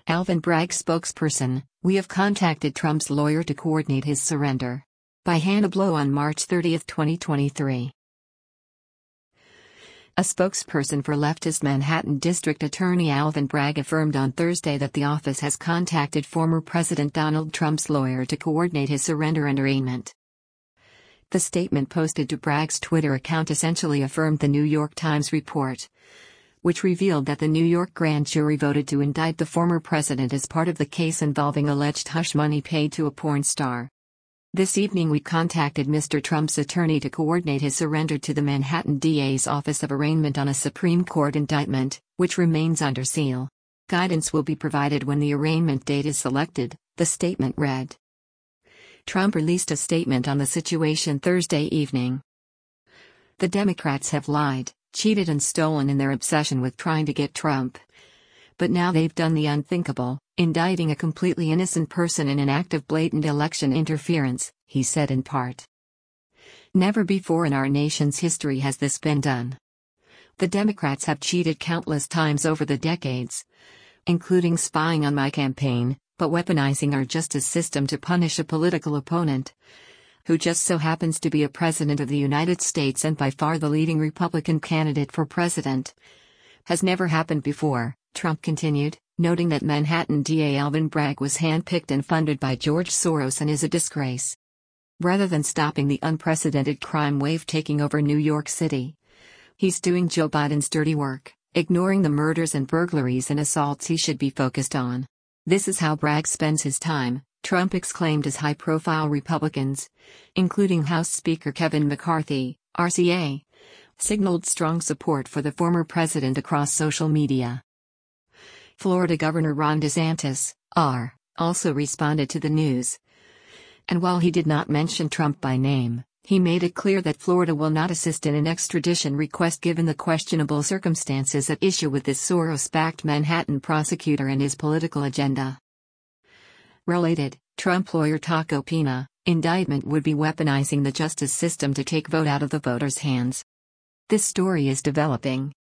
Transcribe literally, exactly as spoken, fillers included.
Alvin Bragg spokesperson, "We have contacted Trump's lawyer to coordinate his surrender." By Hannah Blow on March thirtieth, twenty twenty-three. A spokesperson for leftist Manhattan District Attorney Alvin Bragg affirmed on Thursday that the office has contacted former President Donald Trump's lawyer to coordinate his surrender and arraignment. The statement posted to Bragg's Twitter account essentially affirmed the New York Times report, which revealed that the New York grand jury voted to indict the former president as part of the case involving alleged hush money paid to a porn star. "This evening we contacted Mister Trump's attorney to coordinate his surrender to the Manhattan D A's Office of Arraignment on a Supreme Court indictment, which remains under seal. Guidance will be provided when the arraignment date is selected," the statement read. Trump released a statement on the situation Thursday evening. "The Democrats have lied, cheated and stolen in their obsession with trying to get Trump. But now they've done the unthinkable, indicting a completely innocent person in an act of blatant election interference," he said in part. "Never before in our nation's history has this been done. The Democrats have cheated countless times over the decades, including spying on my campaign, but weaponizing our justice system to punish a political opponent, who just so happens to be a president of the United States and by far the leading Republican candidate for president, has never happened before," Trump continued, noting that Manhattan D A Alvin Bragg was handpicked and funded by George Soros and is a disgrace. Rather than stopping the unprecedented crime wave taking over New York City, he's doing Joe Biden's dirty work, ignoring the murders and burglaries and assaults he should be focused on. "This is how Bragg spends his time," Trump exclaimed as high-profile Republicans, including House Speaker Kevin McCarthy, R C A, signaled strong support for the former president across social media. Florida Governor Ron DeSantis, R, also responded to the news. And while he did not mention Trump by name, he made it clear that Florida will not assist in an extradition request given the questionable circumstances at issue with this Soros-backed Manhattan prosecutor and his political agenda. Related, Trump lawyer Taco Pina, indictment would be weaponizing the justice system to take vote out of the voters' hands. This story is developing.